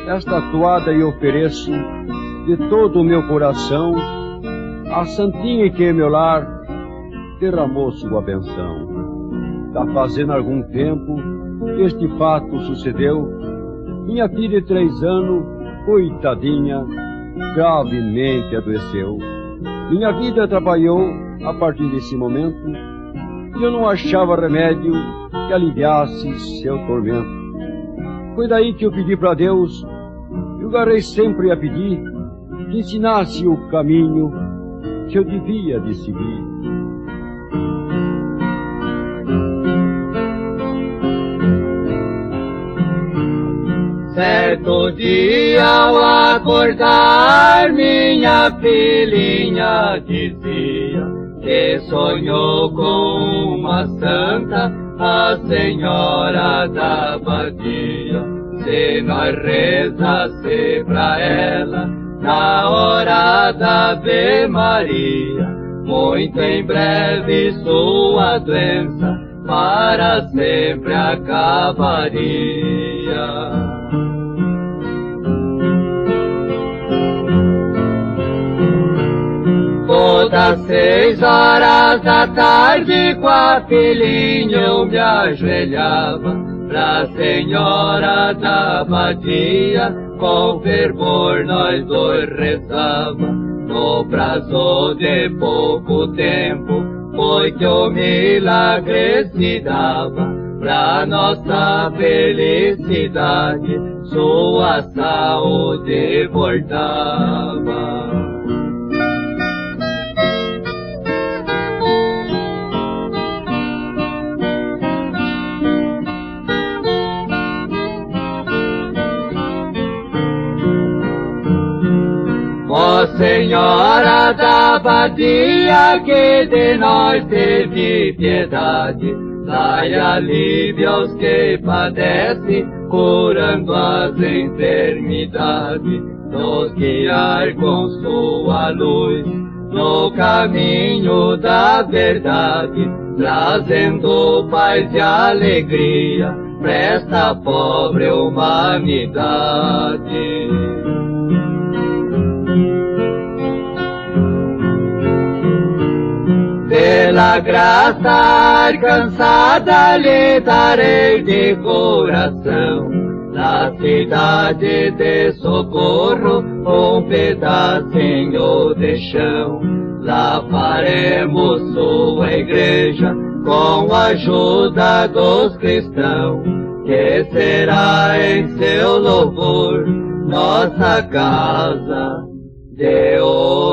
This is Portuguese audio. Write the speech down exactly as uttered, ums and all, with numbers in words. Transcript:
esta toada eu ofereço de todo o meu coração à santinha que em meu lar derramou sua benção. Tá fazendo algum tempo que este fato sucedeu. Minha filha de três anos, coitadinha, gravemente adoeceu. Minha vida trabalhou a partir desse momento e eu não achava remédio que aliviasse seu tormento. Foi daí que eu pedi para Deus, eu garrei sempre a pedir, que ensinasse o caminho que eu devia de seguir. Certo dia ao acordar, minha filhinha dizia que sonhou com uma santa, a Senhora da Abadia. Se nós rezasse pra ela na hora da Ave Maria, muito em breve sua doença para sempre acabaria. Todas seis horas da tarde com a filhinha eu me ajoelhava pra Senhora da Abadia, com fervor nós dois rezava. No prazo de pouco tempo foi que o milagre se dava, pra nossa felicidade sua saúde voltava. Ó Senhora da Abadia, que de nós teve piedade, dai alívio aos que padecem, curando as enfermidades, nos guiar com sua luz no caminho da verdade, trazendo paz e alegria pra esta pobre humanidade. Pela graça alcançada lhe darei de coração, na cidade de Socorro, um pedacinho de chão. Lá faremos sua igreja com a ajuda dos cristãos, que será em seu louvor nossa casa de oração.